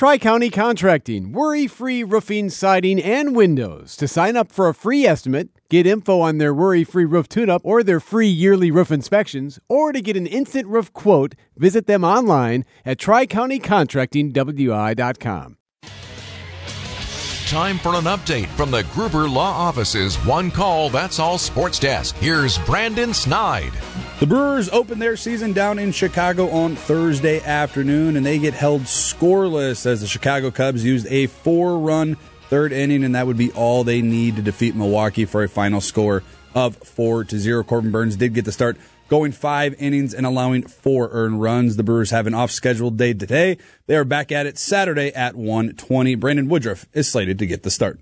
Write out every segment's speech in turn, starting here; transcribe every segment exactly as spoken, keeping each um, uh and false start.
Tri-County Contracting, worry-free roofing, siding, and windows. To sign up for a free estimate, get info on their worry-free roof tune-up or their free yearly roof inspections, or to get an instant roof quote, visit them online at tri county contracting w i dot com. Time for an update from the Gruber Law Office's One Call, That's All Sports Desk. Here's Brandon Snide. The Brewers open their season down in Chicago on Thursday afternoon, and they get held scoreless as the Chicago Cubs used a four-run third inning, and that would be all they need to defeat Milwaukee for a final score of four to zero. Corbin Burns did get the start, going five innings and allowing four earned runs. The Brewers have an off-scheduled day today. They are back at it Saturday at one twenty. Brandon Woodruff is slated to get the start.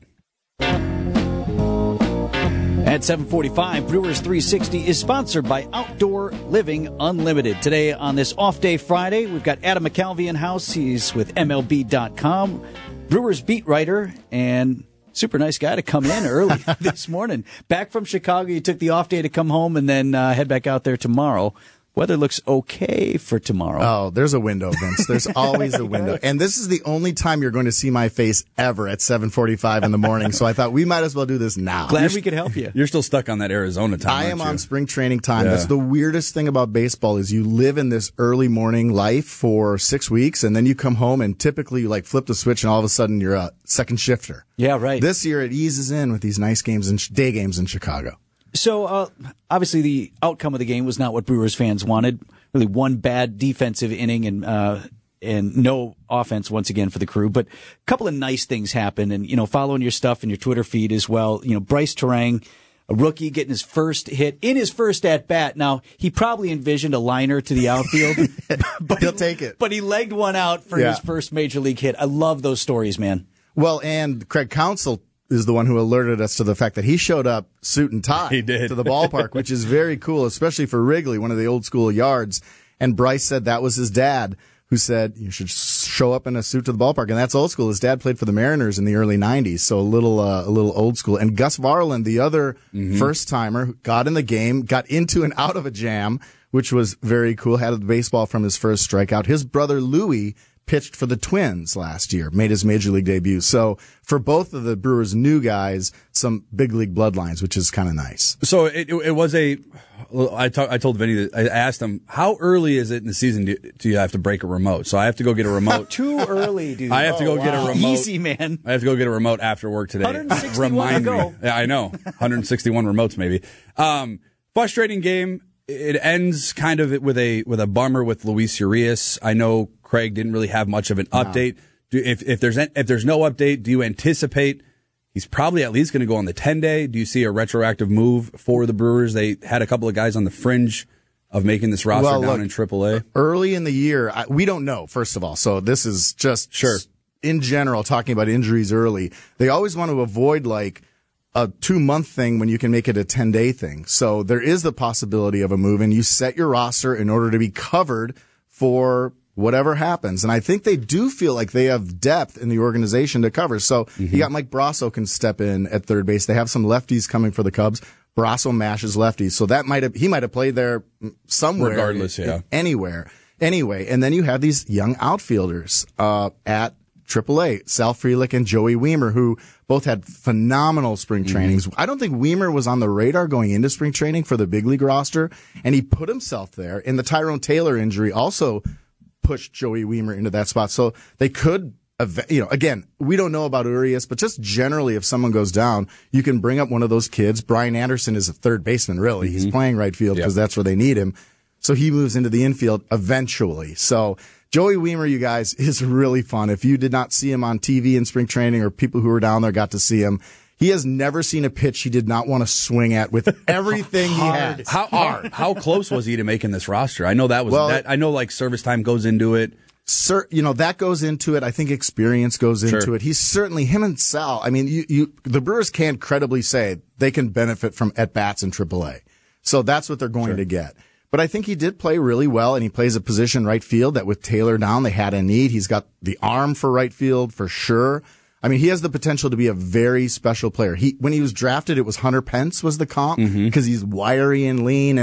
At seven forty-five, Brewers three sixty is sponsored by Outdoor Living Unlimited. Today on this off-day Friday, we've got Adam McCalvey in house. He's with M L B dot com, Brewers beat writer, and super nice guy to come in early this morning. Back from Chicago, you took the off day to come home and then uh, head back out there tomorrow. Weather looks okay for tomorrow. Oh, there's a window, Vince. There's always a window. And this is the only time you're going to see my face ever at seven forty-five in the morning. So I thought we might as well do this now. Glad you're, we could help you. You're still stuck on that Arizona time. I am you? on spring training time. Yeah. That's the weirdest thing about baseball is you live in this early morning life for six weeks and then you come home and typically you like flip the switch and all of a sudden you're a second shifter. Yeah, right. This year it eases in with these nice games and day games in Chicago. So, uh, obviously the outcome of the game was not what Brewers fans wanted. Really one bad defensive inning and, uh, and no offense once again for the Crew. But a couple of nice things happened. And, you know, following your stuff in your Twitter feed as well, you know, Bryce Terang, a rookie getting his first hit in his first at bat. Now, he probably envisioned a liner to the outfield. but He'll take it. But he legged one out for Yeah. his first major league hit. I love those stories, man. Well, and Craig Counsell is the one who alerted us to the fact that he showed up suit and tie He did. to the ballpark, which is very cool, especially for Wrigley, one of the old school yards. And Bryce said that was his dad who said you should show up in a suit to the ballpark. And that's old school. His dad played for the Mariners in the early nineties, so a little uh, a little old school. And Gus Varland, the other mm-hmm. first-timer, got in the game, got into and out of a jam, which was very cool, had the baseball from his first strikeout. His brother Louie pitched for the Twins last year, made his major league debut. So for both of the Brewers' new guys, some big league bloodlines, which is kind of nice. So it, it, it was a, I, talk, I told Vinny that I asked him, how early is it in the season do, do you have to break a remote? So I have to go get a remote. Too early, dude. I have to go oh, get wow. a remote. Easy, man. I have to go get a remote after work today. one hundred sixty-one Remind to me. go. Yeah, I know. one hundred sixty-one remotes maybe. Um, frustrating game. It ends kind of with a with a bummer with Luis Urias. I know Craig didn't really have much of an update. No. Do, if if there's if there's no update, do you anticipate he's probably at least going to go on the ten day? Do you see a retroactive move for the Brewers? They had a couple of guys on the fringe of making this roster well, down look, in triple A. Early in the year, I, we don't know, first of all. So this is just sure. in general talking about injuries early. They always want to avoid like a two-month thing when you can make it a ten-day thing. So there is the possibility of a move, and you set your roster in order to be covered for whatever happens. And I think they do feel like they have depth in the organization to cover. So mm-hmm. you got Mike Brasso can step in at third base. They have some lefties coming for the Cubs. Brasso mashes lefties. So that might have, he might have played there somewhere. Regardless, yeah. Anywhere. Anyway, and then you have these young outfielders, uh, at triple A, Sal Frelick and Joey Wiemer, who both had phenomenal spring trainings. Mm-hmm. I don't think Wiemer was on the radar going into spring training for the big league roster, and he put himself there. And the Tyrone Taylor injury also pushed Joey Wiemer into that spot. So they could, you know, again, we don't know about Urias, but just generally, if someone goes down, you can bring up one of those kids. Brian Anderson is a third baseman, really. Mm-hmm. He's playing right field because yep. that's where they need him. So he moves into the infield eventually. So Joey Wiemer, you guys, is really fun. If you did not see him on T V in spring training or people who were down there got to see him, he has never seen a pitch he did not want to swing at with everything he has. How hard? How close was he to making this roster? I know that was well, that. I know like service time goes into it. Sir, you know, that goes into it. I think experience goes into sure. it. He's certainly, him and Sal, I mean, you, you, the Brewers can't credibly say they can benefit from at-bats in triple A. So that's what they're going sure. to get. But I think he did play really well, and he plays a position right field that with Taylor down, they had a need. He's got the arm for right field for sure. I mean, he has the potential to be a very special player. He, when he was drafted, it was Hunter Pence was the comp because mm-hmm. he's wiry and lean, and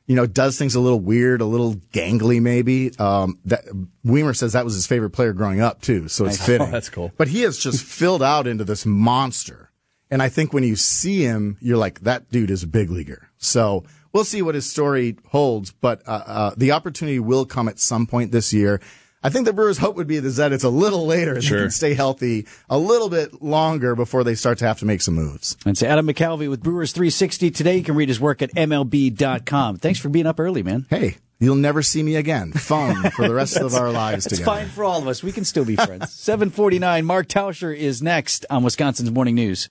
you know, does things a little weird, a little gangly maybe. Um, that Weimer says that was his favorite player growing up too, so it's fitting. Oh, that's cool. But he has just filled out into this monster. And I think when you see him, you're like, that dude is a big leaguer. So we'll see what his story holds, but uh, uh, the opportunity will come at some point this year. I think the Brewers' hope would be that it's a little later and sure. they can stay healthy a little bit longer before they start to have to make some moves. That's Adam McCalvy with Brewers three sixty today. You can read his work at M L B dot com. Thanks for being up early, man. Hey, you'll never see me again. Fun for the rest of our lives It's together. fine for all of us. We can still be friends. seven forty-nine, Mark Tauscher is next on Wisconsin's Morning News.